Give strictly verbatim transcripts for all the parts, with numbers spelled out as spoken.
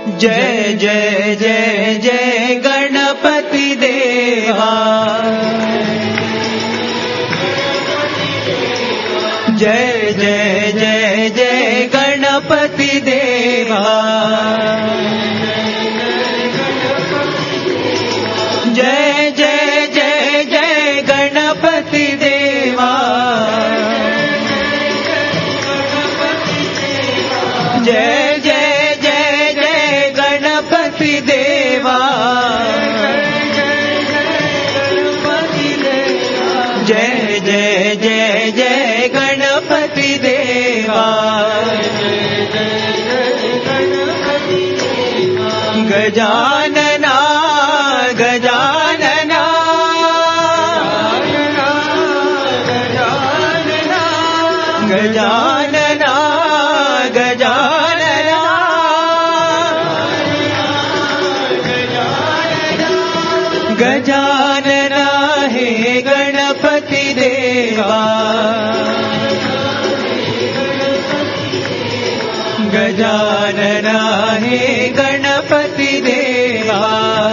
जय जय जय जय गणपति देवा, जय जय जय जय गणपति देवा, जय जय जय जय गणपति देवा, जय जय जय जय गणपति देवा, जय जय जय जय गणपति देवा, गजानना गजानना गजानना गजानना गजानना हे गणपति देवा, गजानना हे गणपति देवा,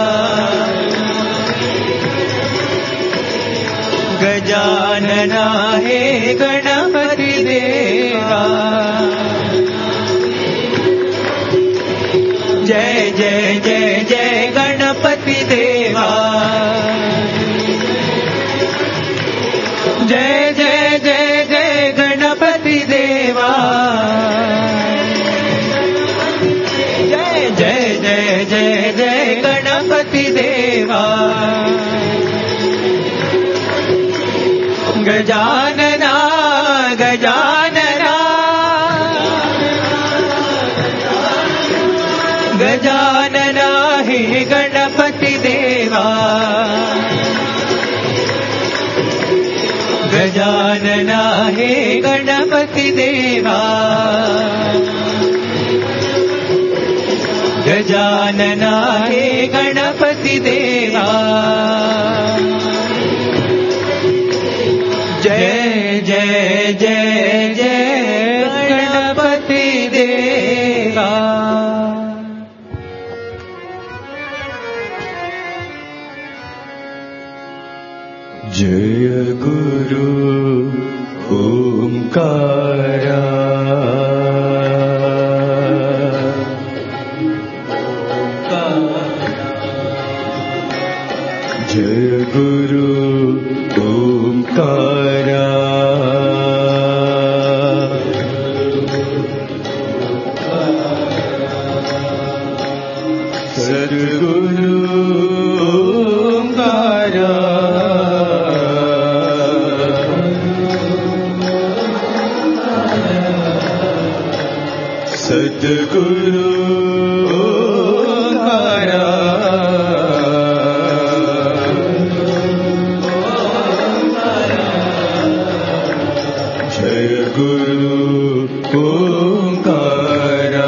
गजानना हे गणपति देवा, जय जय जय जय गणपति देवा, जय जय जय जय गणपति देवा, जय जय जय जय जय गणपति देवा, गजानना गजानना गजानना हे गणपति देवा, गजानना हे गणपति देवा, गजानना हे गणपति देवा, जय जय जय जय गणपति देवा। जय गुरु ओंकारा, जय गुरु ओंकारा, सद्गुरु ओंकारा, सद्गुरु ओंकारा, जय गुरु ओंकारा,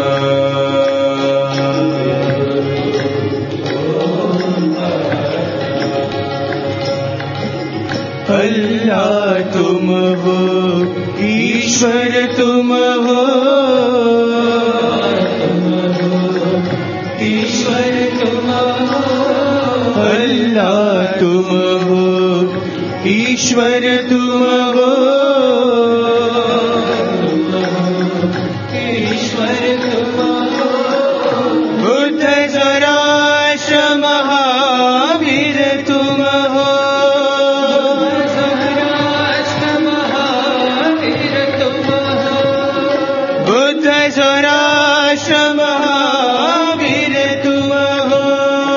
अल्लाह तुम हो, ईश्वर तुम हो, ईश्वर तुम हो, अल्लाह तुम हो, ईश्वर तुम हो, ईश्वर तुम हो, बुद्ध जराश्र महावीर तुम हो, बुद्ध जराश्र महावीर तुम हो,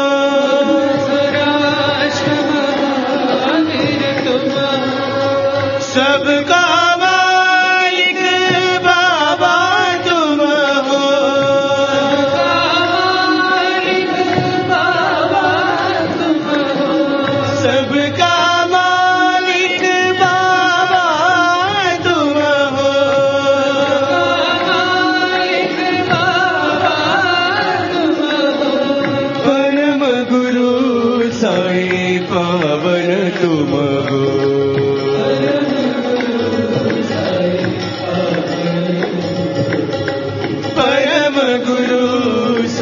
जराश्र महावीर तुम हो,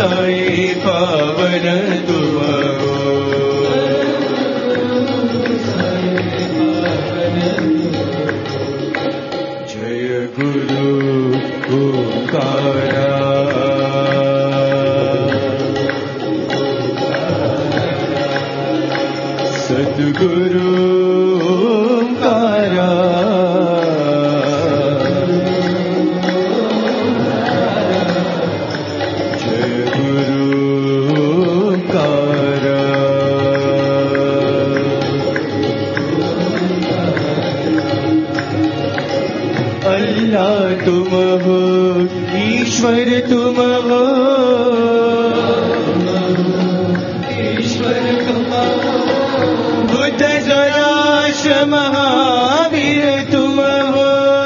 साई पावन तुम हो। जय गुरु ओंकारा सद्गुरु ओंकारा जय गुरु ओंकारा। अल्लाह तुम हो, ईश्वर तुम हो, ईश्वर तुम हो। बुद्ध जराश महावीर तुम हो,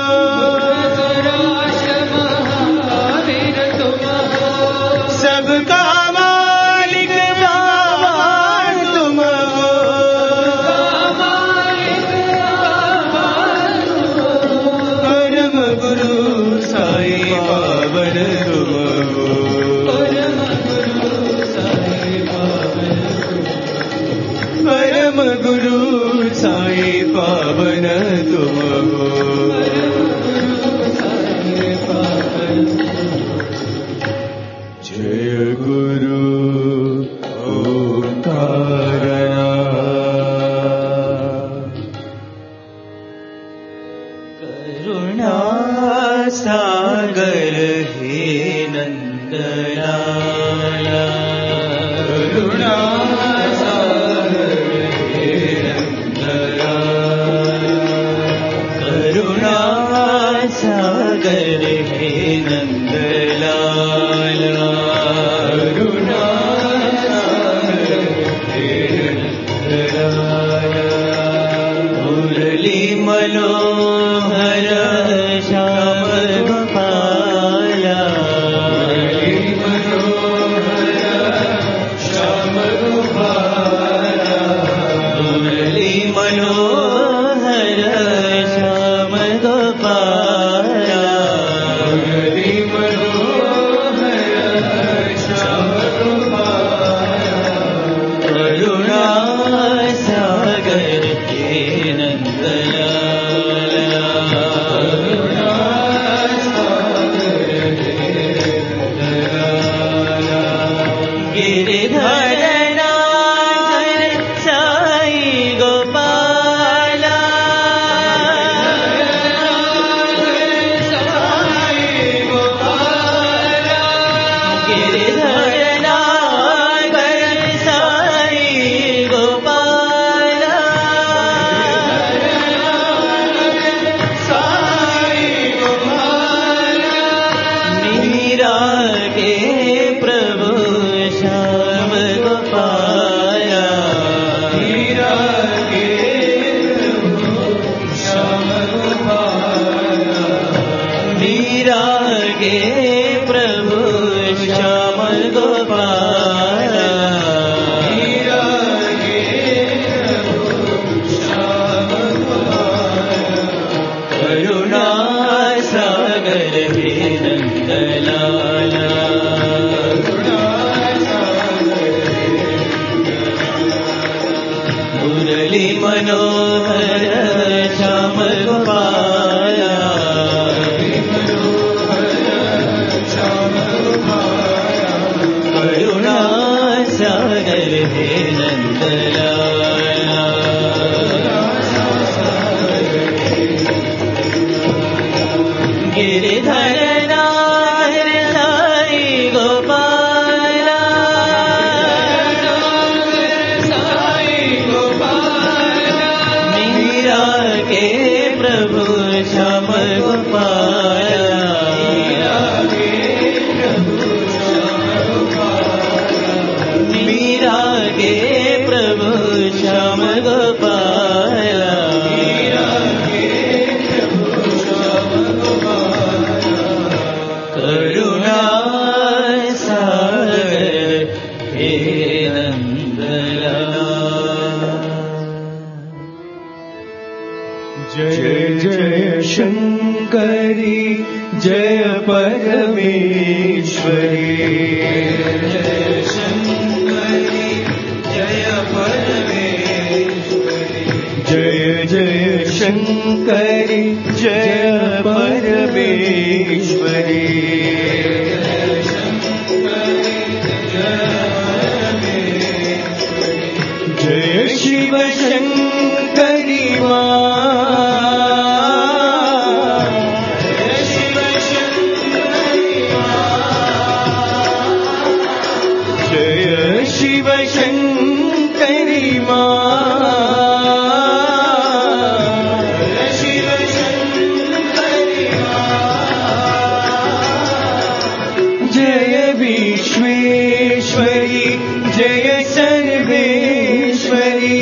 महावीर तुम हो। सबका मालिक बाबा तुम हो, परम गुरु साई पावन तुम हो। परम गुरु साई पावन, परम गुरु साई पावन तुम हो। जय गुरु ओंकारा। करुणा सागर हे नंदलाला, करुणा सागर हे नंदलाला, करुणा सागर हे नंदलाला, करुणा सागर हे नंदलाला। मुरली मनोहर श्याम गोपाला, मुरली मनोहर श्याम गोपाला, मुरली मनोहर श्याम गोपाला, मुरली मनोहर श्याम गोपाला। करुणा सागर हे नंदलाला, करुणा सागर हे नंदलाला। गिरिधर नाथ साई गोपाला, साई गोपाला, गिरिधर नाथ साई गोपाला, साई गोपाला। मीरा के प्रभु श्याम गोपाला, मीरा के प्रभु श्याम गोपाला, मीरा के प्रभु श्याम गोपाला, मीरा के प्रभु श्याम गोपाला। करुणा सागर हे नंदलाला, करुणा सागर हे नंदलाला। मुरली मनोहर श्याम गोपाला, मुरली मनोहर श्याम गोपाला। करुणा सागर हे नंदलाला, गिरिधर नाथ साई गोपाला, साई गोपाला। मीरा के प्रभु श्याम गोपाला, मीरा के प्रभु श्याम गोपाला, मीरा के प्रभु श्याम गोपाला, मीरा के प्रभु श्याम गोपाला। करुणा सागर हे नंदलाला। जय जय शंकरी जय परमेश्वरी, शङ्करि जय परमेश्वरि जय शिव शङ्करि शिव शङ्करि शिव शङ्करि जय विश्वेश्वरि जय सर्वेश्वरि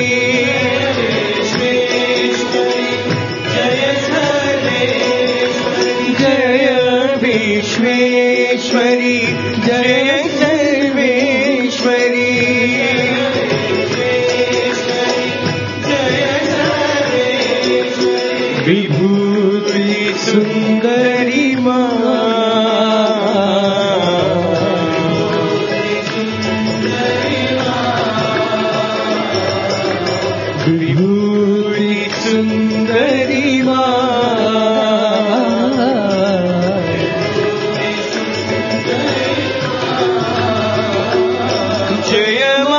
जय सर्वेश्वरि जय विश्वेश्वरि जय सर्वेश्वरि विभूति सुंदरी माँ विभूति सुंदरी माँ जय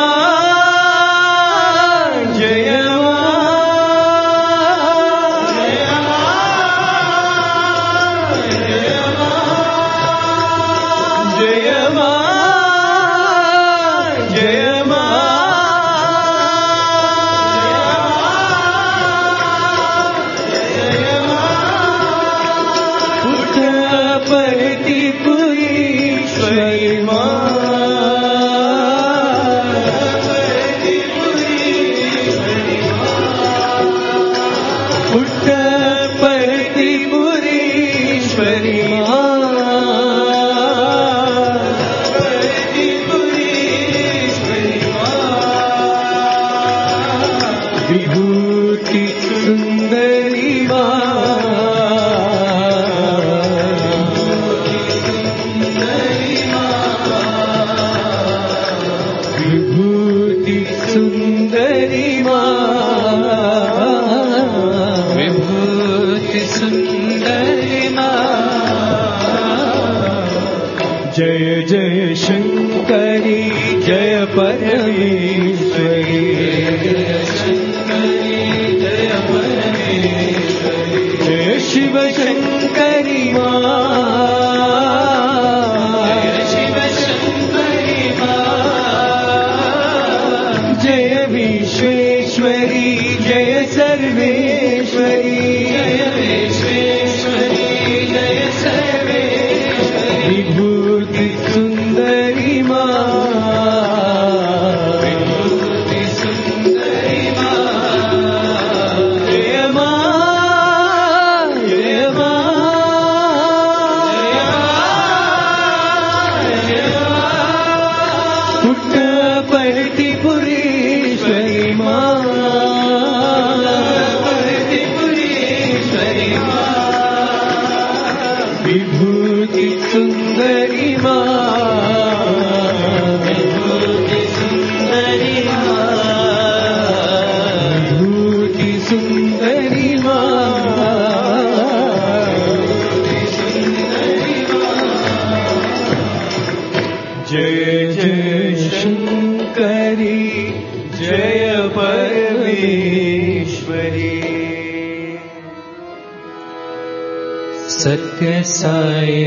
विभूति सुंदरी विभूति सुंदरी विभूति सुंदरी जय जय शंकरी जय परमेश्वरी जय शिव शंकरि शिव शंकरि जय विश्वेश्वरी जय सर्वेश्वरी जय विश्वेश्वरी जय सर्वेश्वरी विभूति सुंदरी विभूति सुंदरी पुट्टपर्तिपुरीश्वरी माँ पुट्टपर्तिपुरीश्वरी माँ विभूति सुंदरी माँ विभूति सुंदरी माँ विभूति सुंदरी माँ जय जय शंकरी जय परमेश्वरी सत्य साई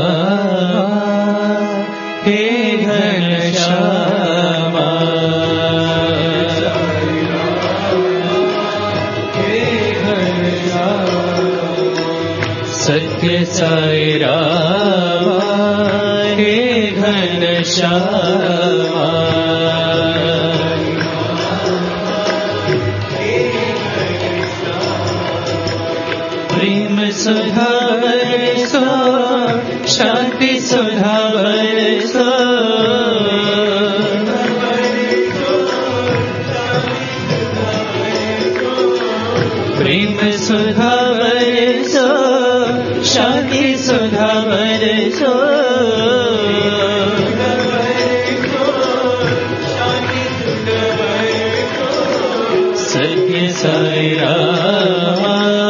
राम हे घनश्यामा सत्य साई राम हे घनश्यामा प्रेम सुधा बरसो शांति सुधा बरसो प्रेम सुधा बरसो शांति सुधा बरसो सत्य साई राम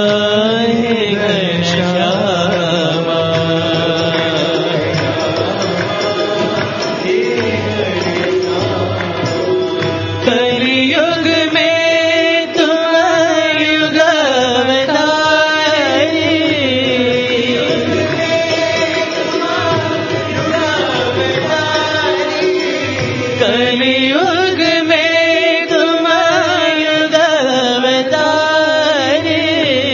कलियुग में तुम युग अवतारी,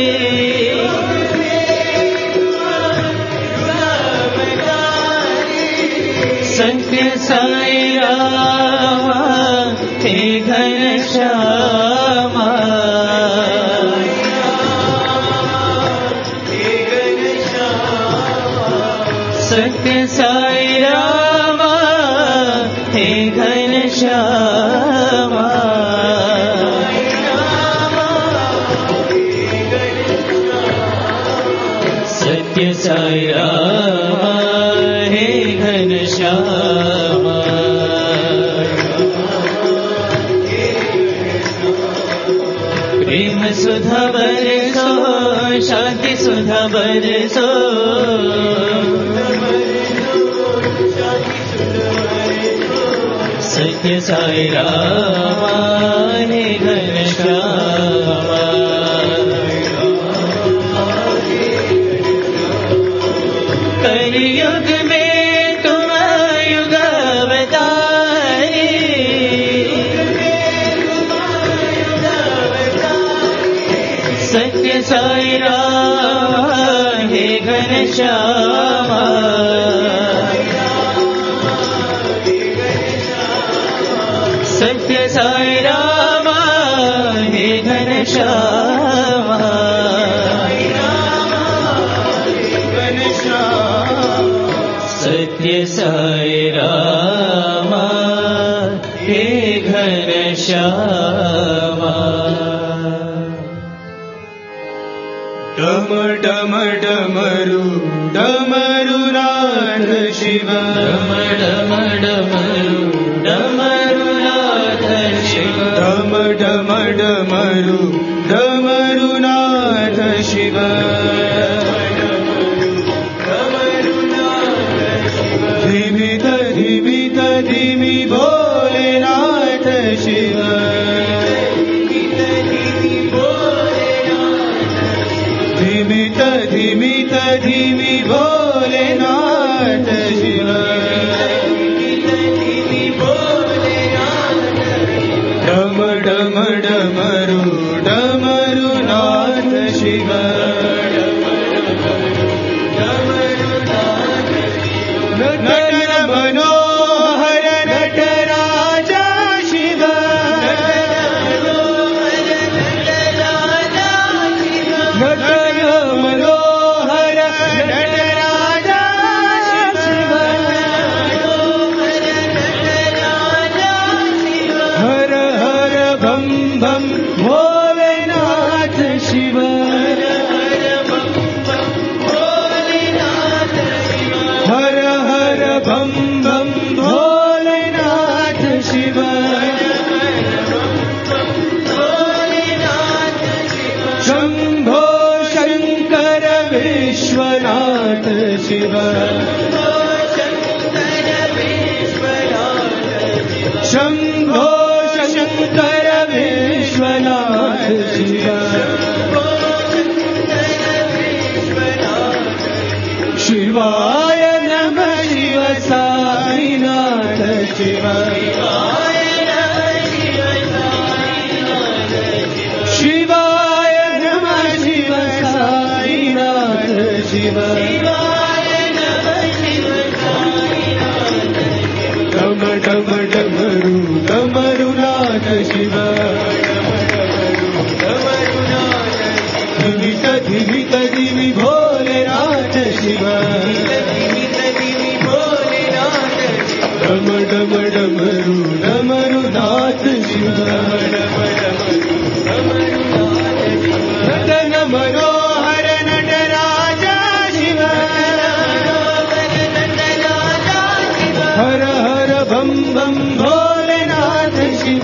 सत्य साई रामा हे घनश्यामा, सत्य साई रामा हे घनश्यामा, सत्य साई रामा हे घनश्यामा, प्रेम सुधा बरसो शांति सुधा बरसो, सत्य साई रामा हे घनश्यामा, कलियुग में तुम युग अवतारी, सत्य साई रामा हे घनश्यामा, सत्य साई रामा हे घनश्यामा, सत्य साई रामा हे घनश्यामा। डम डम डमरू डमरू नाथ शिव, डम डम डमरू डमरू नाथ शिव, डम डम डमरू डमरू नाथ शिव, धिमि धिमि धिमि भोलेनाथ शिव, धिमि धिमि धिमि भोलेनाथ शिव, डम डम डमरू डमरू नाथ शिव, नटन मनोहर नटराजा शिव, नटन मनोहर नटराजा शिव, हर हर भम भम भोलेनाथ शिव, हर हर भम भम भोलेनाथ शिव, शंभो शंकर विश्वनाथ शिव, शंभो शंकर विश्वनाथ शिव, शिवाय नमः शिव साईनाथ शिव, शिवाय नमः शिव साईनाथ शिव, डम डम डमरू डमरू नाथ शिव, धिमित धिमित धिमि भोलेनाथ शिव, डम डम डमरू डमरू नाथ शिव, नटन मनोहर नटराजा शिव, हर हर भम भम भोलेनाथ शिव,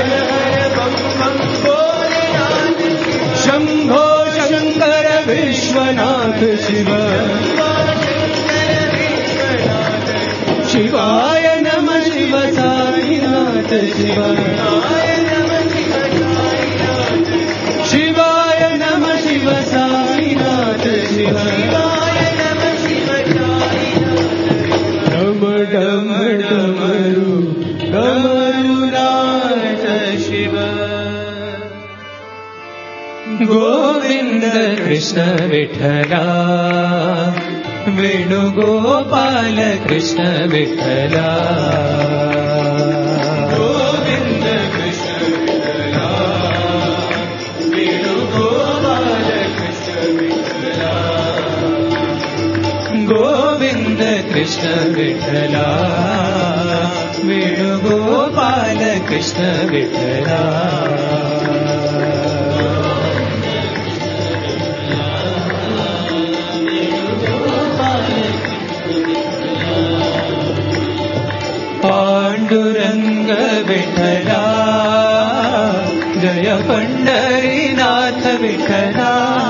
शंभो शंकर विश्वनाथ शिव, शिवाय नमः शिव साईनाथ शिव, शिवाय नमः शिव साईनाथ शिव, डम डम डमरू डम गोविन्द कृष्ण विठ्ठला वेणुगोपाल कृष्ण विठ्ठला गोविन्द कृष्ण विठ्ठला वेणुगोपाल कृष्ण विठ्ठला गोविन्द कृष्ण विठ्ठला वेणुगोपाल कृष्ण विठ्ठला पांडुरंग विठ्ठला जय पंढरीनाथ विठ्ठला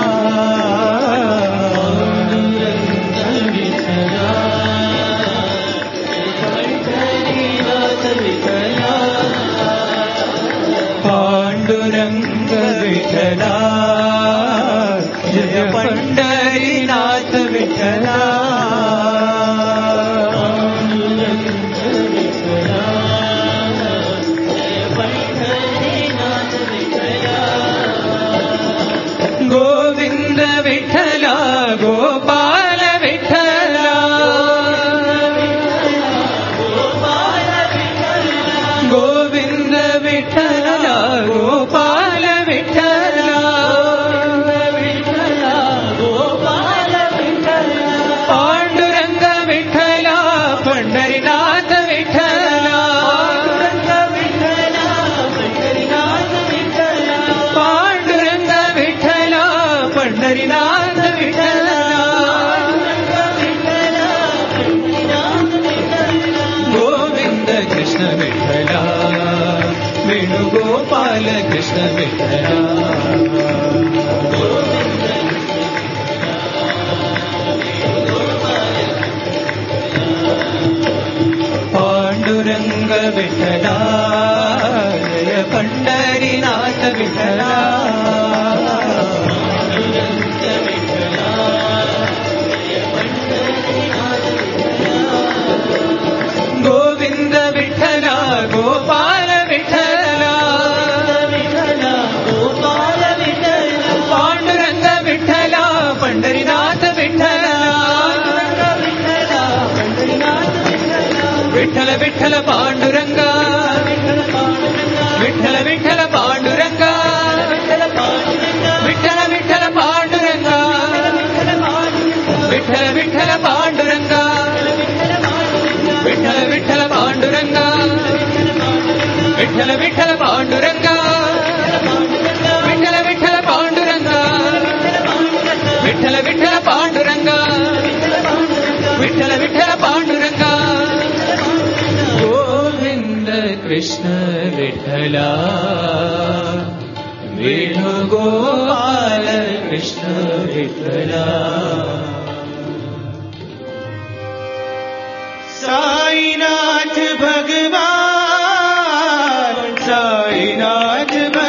पांडुरंग विठ्ठला जय पंढरीनाथ विठ्ठला गोविंद विठ्ठला गोपाल विठ्ठला गोविंद विठ्ठला गोपाल विठ्ठला पांडुरंग विठ्ठला पंढरीनाथ विठ्ठला पांडुरंग विठ्ठला पंढरीनाथ विठ्ठला गोविंद कृष्ण विठ्ठला वेणुगोपाल कृष्ण विठ्ठला पांडुरंग विठ्ठला जय पंढरीनाथ विठ्ठला गोविंद विठ्ठला गोपाल विठ्ठला पांडुरंग विठ्ठला पंढरीनाथ विठ्ठला विठ्ठल विठ्ठल पांडुरंग विठ्ठल विठ्ठल पांडुरंग विठ्ठल विठ्ठल पांडुरंग विठ्ठल विठ्ठल पांडुरंग विठ्ठल विठ्ठल पांडुरंग विठ्ठल विठ्ठल पांडुरंग विठ्ठल विठ्ठल पांडुरंग विठ्ठल विठ्ठल पांडुरंग विठ्ठल विठ्ठल पांडुरंग गोविंद कृष्ण विठ्ठला वेणुगोपाल कृष्ण विठ्ठला साईनाथ भगवान साईनाथ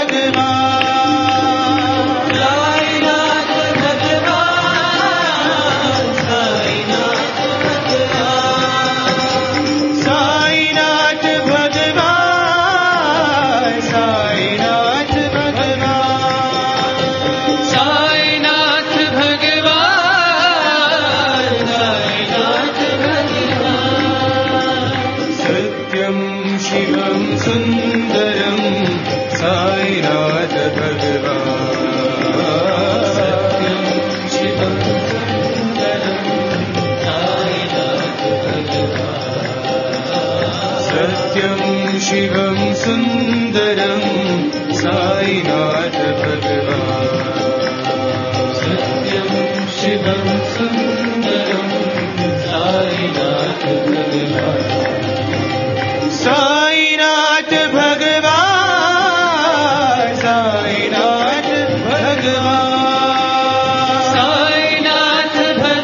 भगवान साईनाथ भगवान साईनाथ भगवान साईनाथ भगवान साईनाथ भगवान साईनाथ भगवान साईनाथ सत्यं शिवं सुन्दरं साईनाथ भगवान् सत्यं शिवं सुन्दरं साईनाथ भगवान् सत्यं शिवं सुन्दरं साईनाथ भगवान् सत्यं शिवं सुन्दरं साईनाथ भगवान् साईनाथ भगवान साईनाथ भगवान साईनाथ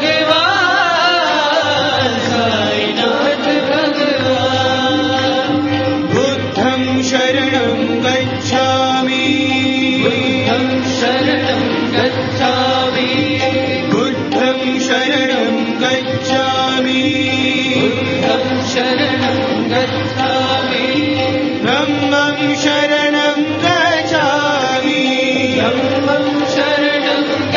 भगवान साईनाथ भगवान बुद्धं शरणं गच्छामि बुद्धं शरणं गच्छामि बुद्धं शरणं गच्छामि बुद्धं शरणं गच्छामि धम्मं शरणं गच्छामि धम्मं शरणं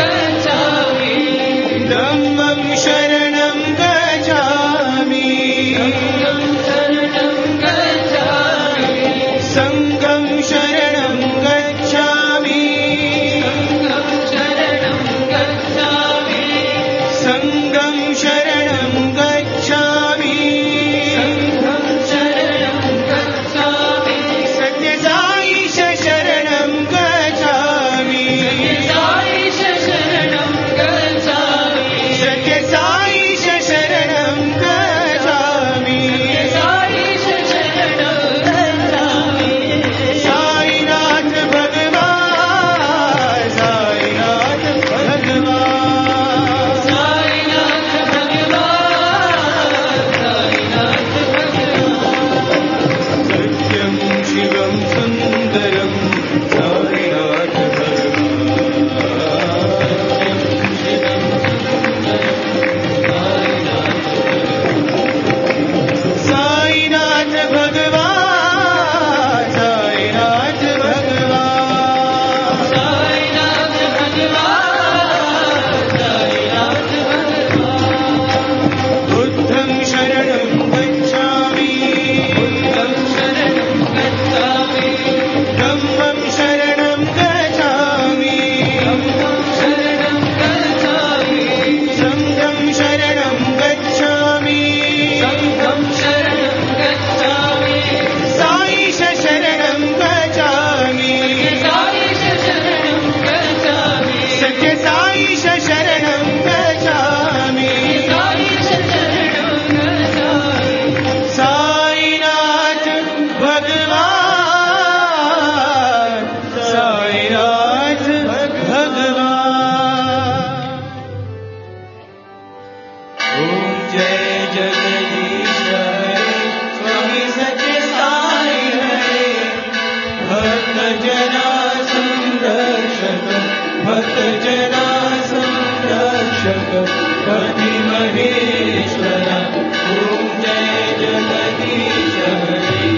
जना संरक्षक भक्त जना संरक्षक पति महेश्वर ओम जय जगदीश हरि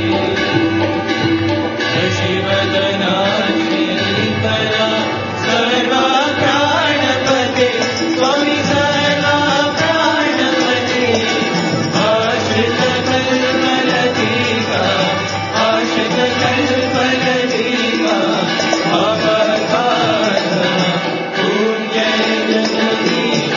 शशिवदना श्रीकरा सर्वा प्राणपते स्वामी सर्वा प्राणपते आश्रित कल्पलतिका आश्रित कल्पलतिका भावकारणा ओम जय जगदीश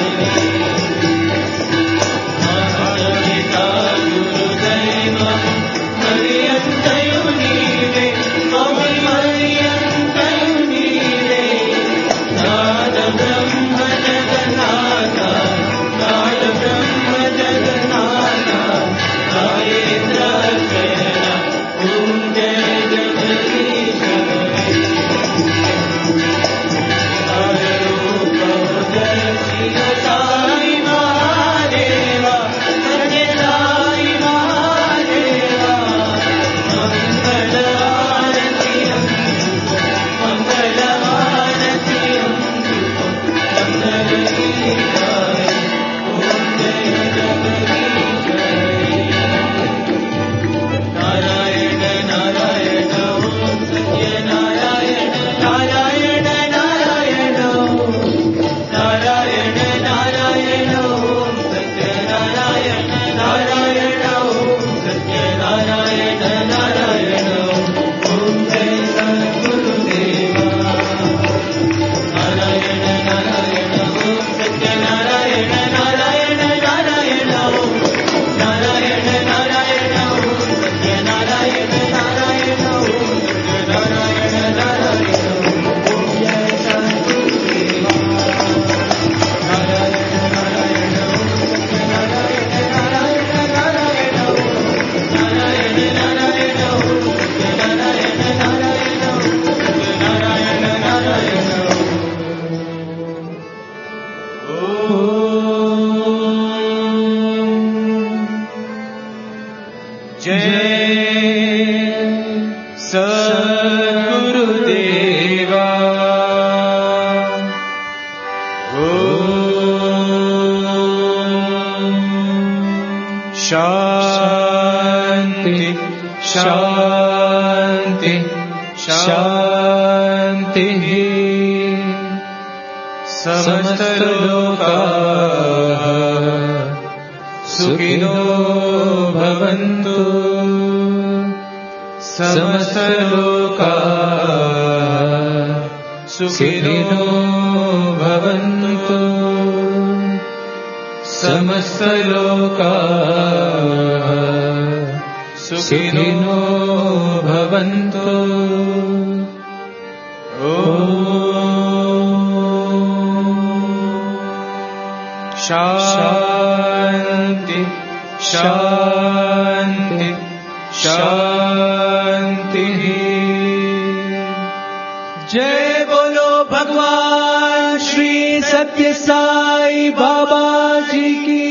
माता गुरुदैव मरियन्तयु नीवे स्वामी मरियन्तयु नीवे नाद ब्रह्म जगन्नाथ नाद ब्रह्म जगन्नाथ नागेन्द्र शयन ओम जय जगदीश हरि साई महादेवा सत्य साई महादेवा मंगल आरती मंगल आरती मंगल गीताय ओम जय जगदीश नारायण नारायण ओम सत्य नारायण नारायण नारायण नारायण नारायण ओम सत्य नारायण नारायण ओम सत्य नारायण नारायण ओम जय सद्गुरुदेवा नारायण नारायण ओम सत्य नारायण नारायण नारायण ओम नारायण नारायण ओम सत्य नारायण नारायण ओम सत्य नारायण नारायण ओम जय सद्गुरुदेवा नारायण नारायण ओम सत्य नारायण नारायण नारायण ओम नारायण नारायण ओम सत्य नारायण नारायण ओम सत्य नारायण नारायण जय सद्गुरुदेवा शांति शांति शांति समस्त लोकाः सुखिनो भवन्तु समस्त लोकाः सुखिनो भवन्तु समस्त लोकाः सुखिनो भवन्तु शांति शांति शांति जय बोलो भगवान श्री सत्य साई बाबा जी की